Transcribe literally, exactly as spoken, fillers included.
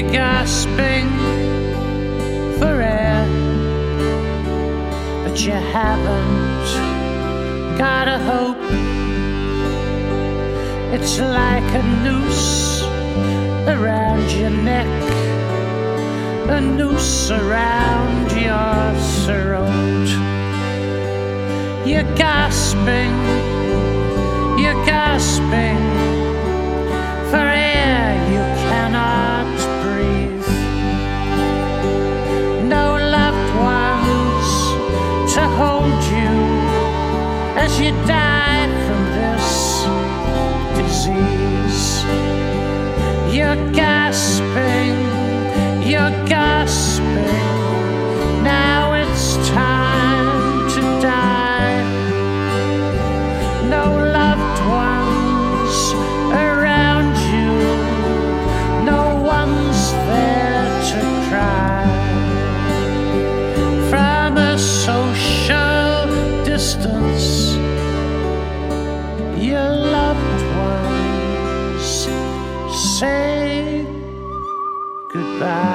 gasping for air, but you haven't got a hope. It's like a noose around your neck, a noose around your throat. You're gasping, you're gasping for air you cannot breathe. No loved ones to hold you as you die from this disease. You're gasping, you're gasping, now it's time to die. No loved ones around you, no one's there to cry. From a social distance, your loved ones say goodbye.